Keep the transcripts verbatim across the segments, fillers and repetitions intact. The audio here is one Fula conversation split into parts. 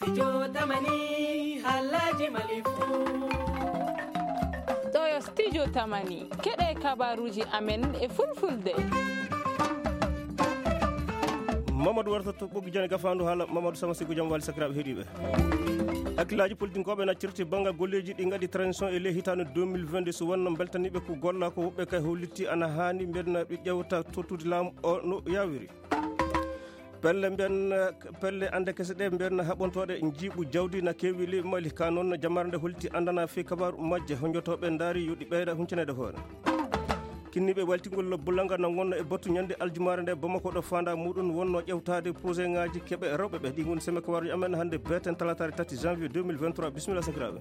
Studio Tamani Halaji Malifu. Toyo Studio Tamani keɗe kabaruji amen e fulfulde. Mamadou warta to ɓoggi jani gafandu haala Mamadou Sama Sigo jam wali sakiraɓe heeɗiɓe hakkillaji politique na cirti banggal golleji ɗi gaɗi transition e ley hitande deux mille vingt-deux so wonno beltaniɓe ko golla ko woɓɓe kay hollitti ana hani mbeɗa ɓe ƴewta tottude laamu o no yawiri pelle mben pelle ande kese ɗe mben haɓontoɗe jiiɓu jawdi na kewi li mali ka noon jamare nde hollitti andana fe kabaru majje honjotoɓe daari yoɗi ɓeyda huncanede hoore kinniɓe waltingol bulanga na gonno e battu ñande aljumare nde Bamako ɗo fanda muɗum wonno ƴewtade projet ngaji keɓe rewɓe ɓe ɗi goni seme kabaruji amen hande beten talatare tati janvier deux mille vingt-trois bisimilla sakiraɓe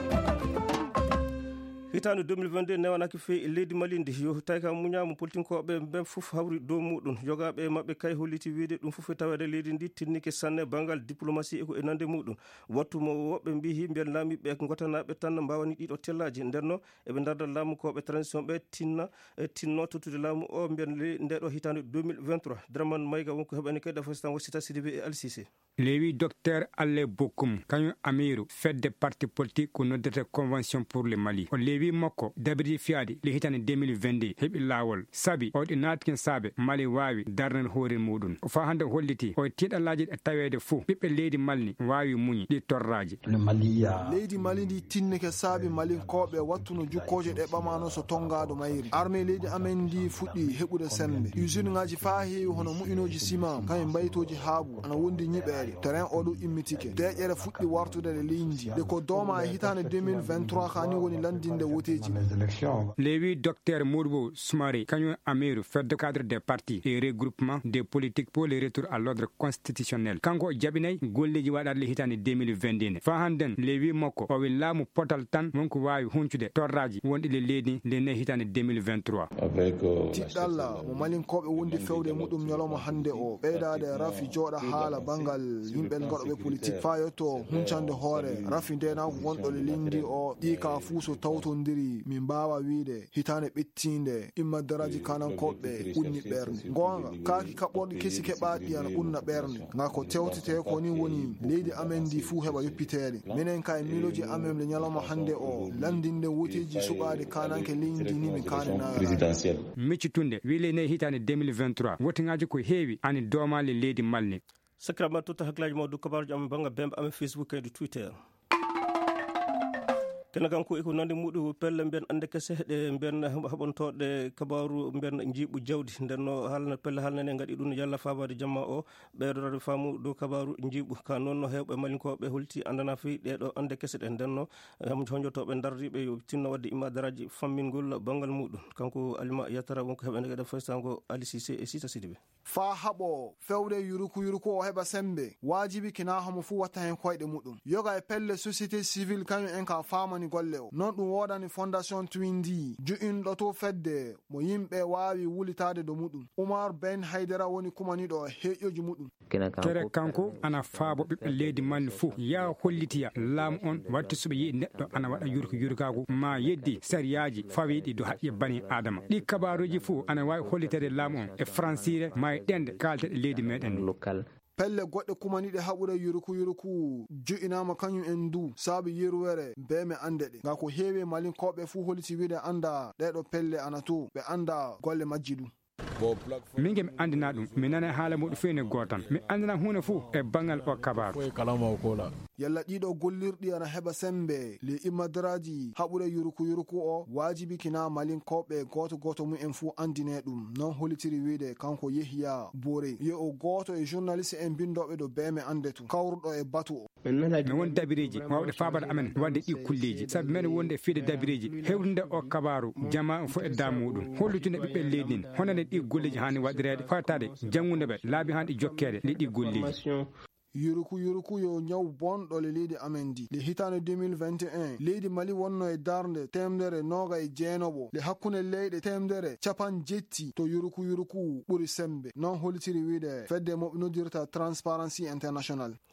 hitande deux mille vingt-deux newanaki fe e leydi Mali ndi yo tawi ka muñama politinkoɓe ɓe foof hawri dow muɗum jogaɓe mabɓe kay holliti wiide ɗum foof e tawede leydi ndi tinnike sanne banggal diplomatie eko e nande muɗum wattu mo woɓɓe mbi mbiyen laamiɓe gotanaɓe tan mbawani ɗiɗo tellaji ndenno eɓe darda laamu koɓe transition ɓe tinna e tinno tottude laamu o mbiyen ndeɗo hitande deux mille vingt-trois Dramane Mayga wonko heɓani kay dafostan wasita Sidibé e Alcissé lewi docteur Allé Bokoum kañum amiru fedde parti politique ko noddete convention pour le Mali o lewi makko dabiri fiade le hitande deux mille vingt-deux heɓi lawol saabi o ɗi natkin saabe Mali wawi darnade hoore muɗum o fa hande holliti o tiɗallaji ɗe tawede fou ɓiɓɓe leydi Mali wawi muñi ɗi torraji leydi Mali ndi tinnike saabi malinkoɓe wattuno jukkoje ɗe ɓamano so tongado mayri armée leydi amen ndi fuɗɗi heɓude sembe usine ngaji fa heewi hono mu'inoji ciment kañum mbaytoji haabu ana wondi ñiɓere terrain oɗo immitike deƴƴere fuɗɗi wartude le leydi de ko dooma e hitande deux mille vingt-trois kani woni landinde woteji lewi docteur Mourbo Soumaré kañum amiru fedde cadre des partis et regroupement des politiques pour le retour à l'ordre constitutionnel kanko jabinay golleji waɗade le hitande deux mille vingt-deux fa handen lewi makko o wi laamu potal tan wonko wawi huncude torraji wonɗi le leydi le ne hitande deux mille vingt-trois tiɗɗalla mo malinkoɓe wondi fewde muɗum ñalawma hande o ɓeydade rafi jooɗa haala banggal yimɓe gaɗoɓe politique fa yetto huncande hoore rafi ndenako gonɗo le lindi o ɗi ka fuu so tawtodiri min mbawa wiide hitande ɓettinde imma daraji kanankoɓe unni ɓerde gonga kaaki kaɓorɗi kesi keɓaɗi ana unna ɓerde ga ko tewtete ko ni woni leydi amen ndi fuu heɓa yoppitede minen ka e miloji amen le ñalawma hande o landinde woteji suɓade kananke leydi ni min kanenaa miccitunde wile ne hitande deux mille vingt-trois wotiŋaji ko heewi ani doomale leydi Mali sakiraɓe totta hakkillaji mawdu kabaruji amen bangga bembe amen Facebook kayde Twitter kene kanko eko nande muɗum pelle mbiyen ande kese ɗe mbiyen haɓontoɗe kabaru mbiyen jiiɓu jawdi ndenno haalna pelle haalnane gaɗi ɗum yalla fabade jamma o ɓeydorade faamu dow kabaru jiiɓu ka noon no hewɓe malinkoɓe holti andana fewi ɗeɗo ande kese ɗe ndenno honjotoɓe dardiɓe yo tinno wadde imadaraji fammingol banggal muɗum kanko Alima Yattara wonko heɓande gaɗa faysango Ali Cissé e Sita Sidibé fa haɓo fewde yuruku yuruku o heɓa sembe wajibi kina homo fu watta hen koyɗe muɗum yoga e pelle société civile kañum en ka famani golle o non ɗum wodani fondation Twindi ju'inɗo to fedde mo yimɓe wawi wulitade do muɗum Oumar Ben Haidara woni kumaniɗo heƴƴoji muɗum kere kanko ana faabo ɓiɓɓe leydi Mali fou ya hollitiya laamu on watti soɓe yi neɗɗo ana waɗa yurku yurkagu ma yeddi sariyaji fawiɗi do haqqe bani adama ɗi kabaruji fou ana wawi hollitede laamu on e francire ma e ɗende kalteɗe leydi meɗen local pelle goɗɗe kumaniɗe haɓure yuruku yuruku jo'inama kañum en du saabi yerwere beme ande ɗe ga ko heewi malinkoɓe fuu holliti wiide anda ɗeɗo pelle ana to ɓe anda golle majji ɗum min ge mi andina ɗum mi nana haala muɗum fewne gotan mi andina hunde fou e banggal o kabaru yalla ɗiɗo gollirɗi ana heɓa sembe le immadaraji haɓure yuruku yuruku o wajibi kina malinkoɓe goto goto mumen fuu andine ɗum non hollitiri wiide kanko Yehiya Bore ye o goto e journaliste en bindoɓe do beme ande to kawruɗo e batu o mi won dabiriji wawɗe fabade amen wadde ɗi kulleji saabi men wonde fiide dabiriji hewtude o kabaru jama fo e da muɗum hollitude ɓiɓɓe leydi ndi honande ɗi golleji hani waɗirede fatade janggudeɓe laabi hani jokkede le ɗi golleji yuruku yuruku yo ñaw bonɗo le leydi amen ndi le hitande deux mille vingt et un leydi Mali wonno e darde temdere noga e jeenoɓo le hakkunde leyɗe temdere capan jetti to yuruku yuruku ɓuri sembe non hollitiri wiide fedde moɓe noddirta Transparency International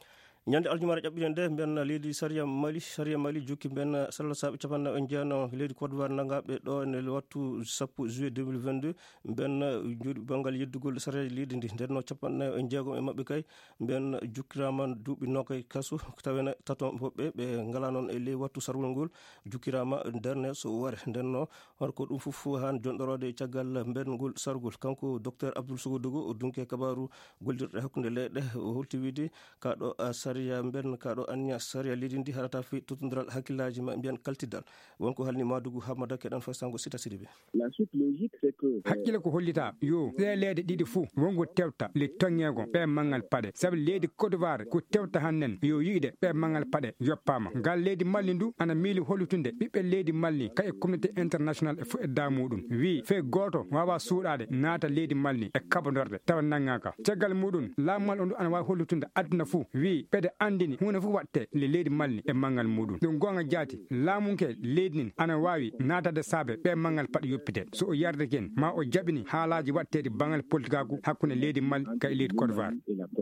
ñande aljumara ƴaɓɓiɗen nde mbiyanna leydi saria mali saria mali jokki mbiyanna sallah saaɓe capanna en jeeyano leydi Côte d'Ivoire nagaɓe ɗo ene wattu sappo juillet deux mille vingt-deux mbiyanna jooɗi banggal yeddugol saria leydi ndi ndenno capannayo en jeegom e mabɓe kay mbiyanna jukkirama duuɓi nokay kasu tawena taton woɓɓe ɓe ngala noon e ley wattu sarwol ngol jukkirama nderne so ware ndenno horko ɗum foof han jonɗorode caggal mbernugol sargol kanko docteur Abdoul Sogodogo o dunke kabaru goldirɗe hakkude leyɗe o holti wiide kaɗo saria mben kaɗo anniya saria leydi ndi haɗata fi totodiral hakkillaji ma mbiyan kaltiddal wonko halni Madougou Hamada keɗan fastango Sita Sidibé. hakkille ko hollita yo ɗe leyɗe ɗiɗi fuu wongo tewta le toŋŋego ɓe mangal paɗe saabu leydi Côte d'Ivoire ko tewta hannen yo yiide ɓe mangal paɗe yoppama ngal leydi Mali ndu ana miili hollutude ɓiɓɓe leydi Mali kay communauté international e fo e damuɗum wi fe goto wawa suuɗade naata leydi Mali e kabodorde tawa naggaka caggal muɗum laamal o ndu ana wawi hollutude aduna fuu wi ɓeɗe andini hunde fof watte le leydi Mali e mangal muɗum ɗum gonga jaati laamunke leydi nin ana wawi naatade saabe ɓe mangal paɗe yoppite so o yarde ken ma o jaɓini haalaji wattede bangal politikaku hakkude leydi Mali kay leydi Côte d'Ivoire.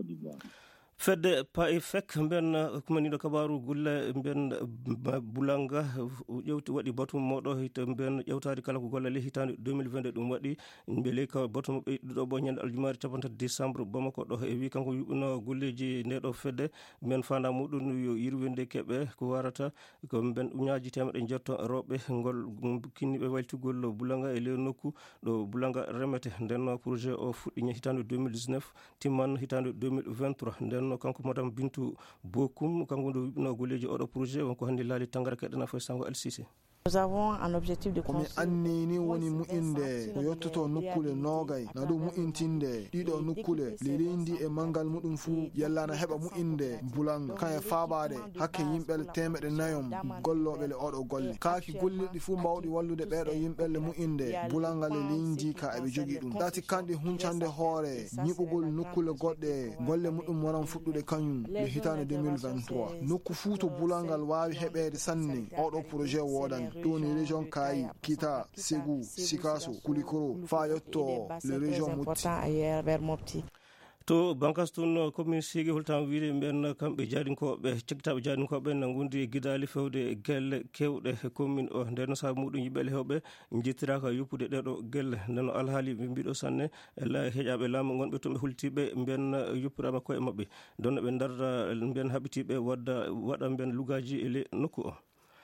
fedde pa e fek mben kumaniɗo kabaru gulle mben bulanga ƴewti waɗi batum moɗo hito mben ƴewtade kala ko gollale hitande deux mille vingt-deux ɗum waɗi beele ka batum ɓeyɗuɗo ɓo ñande aljumari capantati décembre Bamako ɗo e wi kanko yuɓɓino golleji ndeɗo fedde mben fanda muɗum yo yirwinde keɓe ko warata ko mben uñaji temeɗe jetto rewɓe ngol kinniɓe waltigol bulanga e ley nokku ɗo bulanga remete nden projet o fuɗɗi hitande deux mille dix-neuf timman hitande deux mille vingt-trois nden kanko madame Bintou Bokoum kanko ndu yuɓɓino golleji oɗo projet wonko hannde laali tangara keɗana foy sango El Cissé. Nous avons un objectif de construire. Komi annini woni mu'inde ko yottoto nokkule nogay na ɗum mu'intinde ɗiɗo nokkule leydi e mangal muɗum fuu yallana heɓa mu'inde bulanga kan e faabade hakke yimɓele temeɗe nayom golloɓe le oɗo golle kaaki gollirɗi fuu mbawɗi wallude ɓeɗo yimɓelle mu'inde bulanga le leydi ka eɓe jogui ɗum ɗati kanɗi huncande hoore ñiɓugol nokkule goɗɗe golle muɗum waran fuɗɗude kañum le hitande deux mille vingt-trois nokku fuu to bulangal wawi heɓede sanne oɗo projet wodani ɗoni région Kayi, Kita, Ségou, Sikasso, Koulikoro, fa yetto le région Mopti. to bankas tun commune Ségué holtan wiide mben kamɓe jaadinkoɓe cekkitaɓe jaadinkoɓe na gondi guidali fewde gelle kewɗe commune o nden saabu muɗum yimɓele hewɓe jettiraka yoppude ɗeɗo gelle nden alhaali ɓe mbiɗo sanne la heeƴaɓe laamu gonɓe toon ɓe hultiɓe mben yoppirama koye mabɓe donno ɓe darda mben haɓitiɓe wadda waɗa mben lugaji ele nokku o.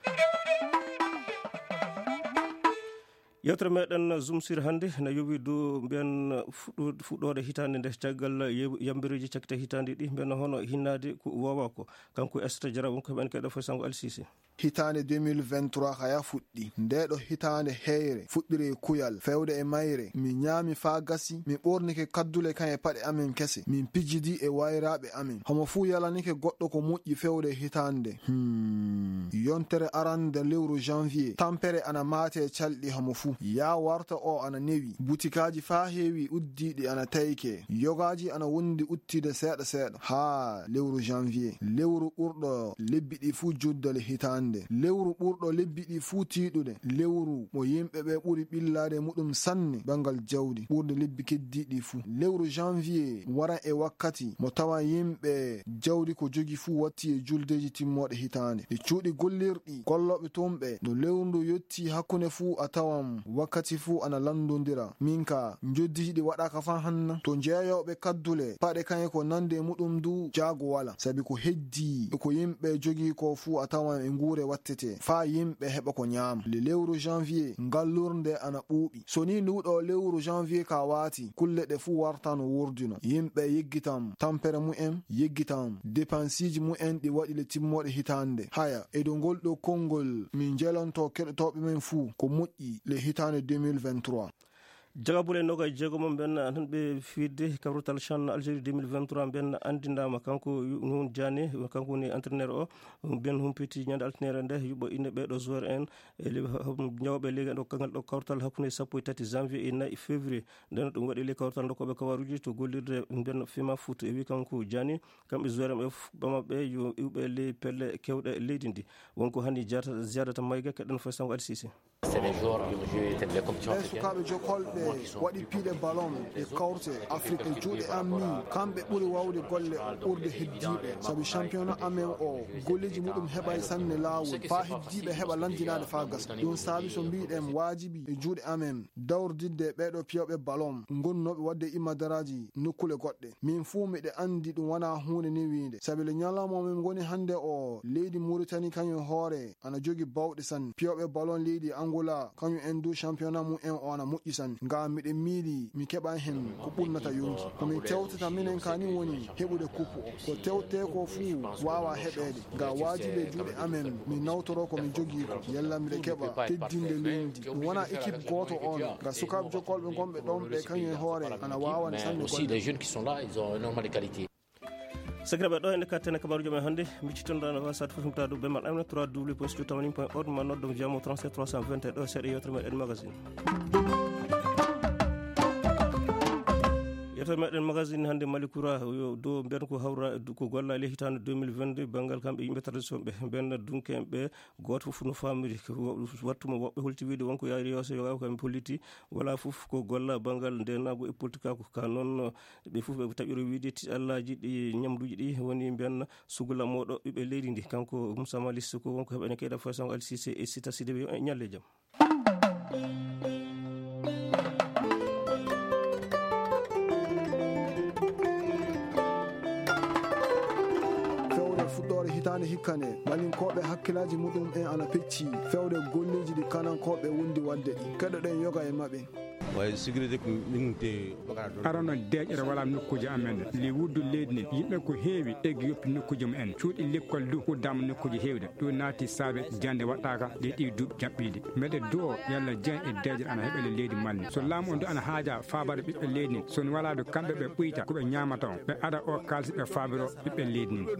yewtere meɗen zoom sur hannde ne yowi dow mbiyan fuɗɗode hitande nde caggal yambireji cakkite hitande ɗi mbiyan hono hinnade ko wowa ko kanko Esther Diarra wonko heɓen keɗo foy sango El Cissé. hitande deux mille vingt-trois haya fuɗɗi ndeɗo hitande heyre fuɗɗiri kuyal fewde e mayre min ñaami fa gasi min ɓornike kaddule kan e paɗe amin kese min pijjidi e wayraɓe amin homo fuu yalanike goɗɗo ko moƴƴi fewde hitande hmm. yontere arande lewru janvier tampere ana maate calɗi homo fuu ya warta o ana newi butikaji fa heewi uddiɗi ana tayke yogaji ana wondi uttide seeɗa seeɗa ha lewru janvier lewru ɓurɗo lebbi ɗi fuu juddole hitande lewru ɓurɗo lebbi ɗi fuu tiiɗude lewru mo yimɓe ɓe ɓuri ɓillade muɗum sanne bangal jawdi ɓurde lebbi keddiɗi fuu lewru janvier wara e wakkati mo tawa yimɓe jawdi ko jogi fuu watti e juldeji timmoɗe hitande e cuuɗi gollirɗi golloɓe tumɓe no lewru ndu yetti hakkunde fuu a tawan wakkati fuu ana landodira min ka joddiɗi waɗaka fa hanna to jeeyoɓe kaddule paɗe kaye ko nande muɗum du jaago wala sabi ko heddi ko yimɓe jogi ko fuu a tawan e nguure wattete fa yimɓe heɓa ko ñaama le lewru janvier ngallurde ana ɓuuɓi so ni nduɗo lewru janvier ka waati kulle ɗe fuu wartano wurdino yimɓe yeggitam tampere mu'en yeggitam dépensiji mu'en ɗi waɗi le timmoɗe hitande haya e do ngol ɗo konngol min jelonto keɗotoɓe men fuu ko moƴƴi le hitande deux mille vingt-trois. jagabule noga jeegomon ben tan ɓe fiidde kawrutal chan Algérie deux mille vingt-trois ben andindama kanko nun Diané kanko woni entraîneur o ben humpiti ñande altinere nde yuɓɓo inde ɓeɗo joueur en ñawɓe leydi ɗo kangal ɗo kawrutal hakkude sappo e tati janvier e nayyi février nden ɗum waɗi le kawrutal dokkoɓe kawaruji to gollirde ben fima foot e wi kanko Diané kamɓe joueur en ɓe ɓamaɓe yo iwɓe ley pelle kewɗe leydi ndi wonko hanni jiyadata mayga keɗen foy sango El Cissé. e sukaɓe jokolɓe waɗi piiɗe ballon e kawrte afrique e juuɗe ammi kamɓe ɓuri wawde golle ɓurde heddiɓe saabi championnat amen o golleji muɗum heɓay sanne laawol fa heddiɓe heɓa landinade fa gasa ɗum saabi so mbiɗen wajibi e juuɗe amen dawrdidde ɓeɗo piyawɓe ballon gonnoɓe wadde immadaraji nokkule goɗɗe min fuu miɗe andi ɗum wona hunde ni wiinde saabi le ñalawma min goni hande o leydi mauritanie kañum hoore ana jogi bawɗe sanne piyawɓe ballon leydi angola kañum en du championnat mum en o ana moƴƴi sanne ngam miɗe miili mi keɓa hen ko ɓurnata yonki komin tewtata minen kani woni heɓude kuppu o ko tewte ko fuu wawa heɓede nga wajiɓe juuɗe amen mi nawtoro komi jogui ko yalla miɗe keɓa teddinde leydi ɗum wona équipe goto on nga sukaɓe jokkolɓe gonɓe ɗon ɓe kañum hoore ana wawane sanne sekiraɓe ɗo hende kattene kabaruji men hannde miccitonɗano wasat fof tumtadu bemal amne trois w point studio tamani point org ma noddom jamo trente-sept trois cent vingt et un ɗo seeɗa yewtere meɗen magazine yeto meɗen magazine hannde malikoura yo dow mbiyan ko hawra ko golla e hitande deux mille vingt-deux banggal kamɓe yimɓe tradition ɓe benna dunke en ɓe goto foof no famiri wattuma woɓɓe holti wiide wonko yaari yewso yogaw kamɓe polliti wala foof ko golla banggal ndenago e politique ako ka noon ɓe foof ɓe taɓiro wiide allaji ɗi ñamduji ɗi woni mbiyanna sugula moɗo ɓiɓe leydi ndi kanko Moussa Malis ko wonko heɓene keyɗa façon Ali Cissé e Sita Sidibé yo ñalle jaam hitande hikkane malinkoɓe hakkillaji muɗum en ana pecci fewde golleji ɗi kanankoɓe wondi wadde ɗi keɗoɗen yoga e mabɓe way sécurité ko ɗingte arano deƴere wala nokkuji amen li wuddu leydi ndi yimɓe ko heewi eggi yoppi nokkuji mumen cuuɗi l'école du uddama nokkuji heewde ɗum naati saabe jande waɗɗaka ɗe ɗi duuɓi jaɓɓiɗi meɗe du o yalla dieng e deƴere ana heɓele leydi malni so laamu on du ana haaja fabare ɓiɓɓe leydi ndi soni wala do kamɓe ɓe ɓuyta koɓe ñamata on ɓe aɗa o kalsi ɓe fabiro ɓiɓɓe leydi ndi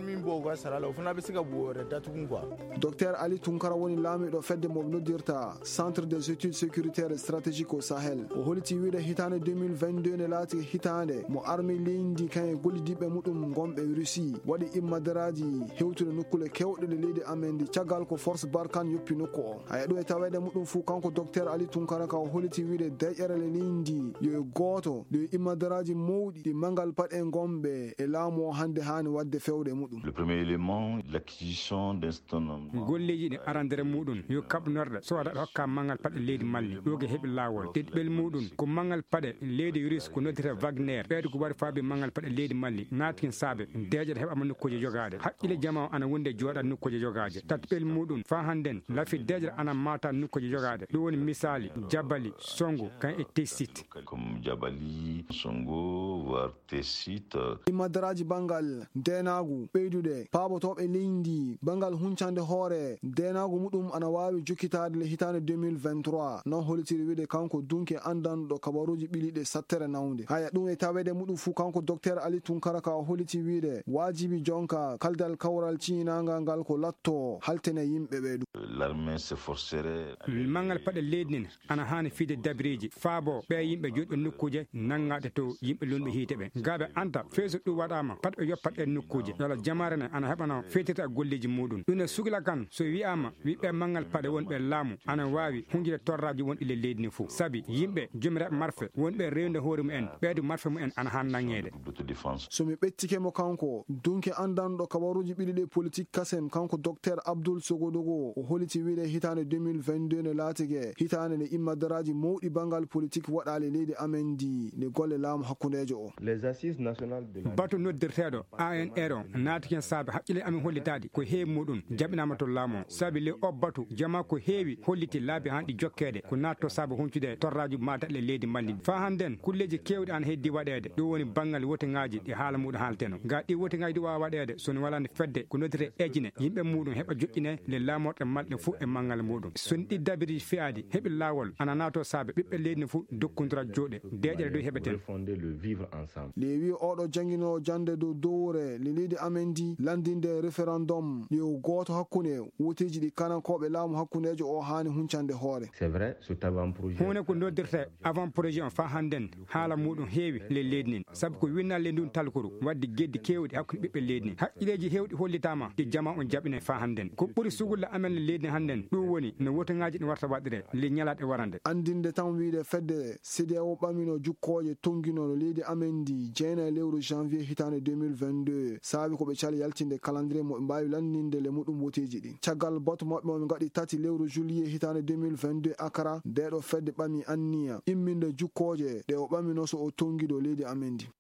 docteur Ali Tunkara woni laamiɗo fedde mo noddirta centre des études sécuritaires et stratégiques au Sahel o holiti wiide hitande deux mille vingt-deux ne laati hitande mo armi leydi kañe gollidiɓe muɗum gonɓe Russie waɗi immadaraji hewtude nokkule kewɗe le leydi amen ndi caggal ko force Barkhane yoppi nokku o haya ɗum e tawede muɗum fuu kanko docteur Ali Tunkara ka o holiti wiide deƴƴere le leydi yo goto yo immadaraji mawɗi ɗi mangal paɗe gonɓe e laamu o hande hani wadde fewde muɗum. Le premier élément, l'acquisition d'un tonne golleji ɗi arandere muɗum yo kaɓnorɗe so waɗa hokka mangal paɗe leydi malli ɗoge heeɓi lawol ɗeɗɓel muɗum ko mangal paɗe leydi russe ko noddita Wagner ɓeyde ko waɗi faabi mangal paɗe leydi malli natkin saabe deƴere heɓama nokkuji jogade haqqille jama o ana wonde jooɗat nokkuji jogaje tatɓel muɗum fa hannden lafi deƴere ana mata nokkuji jogade ɗum woni misali Jabali Songo kan e Tessit comme Jabali Songo voire Tessit immadaraji bangal denagu ɓeydude paabotoɓe leydi bangal huncande hoore denagu muɗum ana wawi jokkitade le hitande deux mille vingt-trois non holitiri wiide kanko dunke andanɗo kabaruji ɓiliɗe sattere nawde haya ɗum e tawede muɗum fuu kanko docteur Ali Tunkara ka o holiti wiide wajibi jonka kaldal kawral cinagal ngal ko latto haltene yimɓe ɓeeɗum l'armée s'efforcerait mangal paɗe leydi nin ana hani fiide dabiriji faabo ɓe yimɓe joɗɓe nokkuje nangade to yimɓe lonɓe hiite ɓe gaɓe anta feeso ɗum waɗama pat ɓe yoppat ɗen nokkuje yala jamare ne ana heɓano fetita golleji muɗum ɗum ne sugla kan so wiyama wiɓe mangal paɗe wonɓe laamu ana wawi hunjide torraji wonɗi le leydi ni fou saabi yimɓe jomiraɓe marfe wonɓe rewde hoore mumen ɓeyde marfe mumen ana han nangede somi ɓettikemo kanko dunke andanɗo kabaruji ɓiɗiɗe politique kasen kanko docteur Abdoul Sogodogo o holiti wiide hitande deux mille vingt-deux ne laatike hitande ne immadaraji mawɗi bangal politique waɗale leydi amen ndi ne golle laamu hakkudejo o les assises nationales de la bato noddirteɗo A N R o naatiken saabe haqqille amin hollitade ko heewi muɗum jaɓinama to laamu saabi le o batu jama ko heewi holliti laabi hanɗi jokkede ko natto saabu huncude torraji mataɗe leydi malli fa hannden kulleji kewɗi an heddi waɗede ɗum woni bangal woteŋaji ɗi haala muɗum haalteno ga ɗi woteŋaji ɗi wawa waɗede soni walande fedde ko noddite ejine yimɓe muɗum heɓa joƴƴine le laamorɗe malɗe fuu e mangal muɗum soni ɗi dabiri fiyadi heeɓi lawol ana nato saabe ɓiɓɓe leydi fuu dokkodira jooɗe deƴere ɗo heɓeten le wi oɗo jangguino jande dow dowre le leydi amen ndi landinde référendum yo goto hakkude woteji ɗi kanankoɓe laamu hakkudejo o hani huncande hoore hunde ko noddirte avant projet on fa handen haala muɗum heewi le leydi nden sabu ko winnalle ndun talkuru wadde geddi kewɗi hakkude ɓiɓɓe leydi ndi haqqileji hewɗi hollitama ɗi jama on jaɓine fa handen ko ɓuuri sugulle amen le leydi handen ɗum woni no wotoŋaji ɗi warta waɗire le ñalaɗe warande andinde tan wiide fedde C D A O ɓamino jukkoje tonguinono leydi amen ndi jeyna lewru janvier hitande deux mille vingt-deux saabi ko ɓe cali yaltinde calendrier mo ɓe mbawi landinde le muɗum woteji ɗi caggal boto maɓɓe mo ɓe gaɗi tati lewru juillet hitande deux mille vingt-deux akara ndeɗo fedde ɓami anniya imminde jukkoje ɗe o ɓamino so o tonguiɗo leydi amen ndi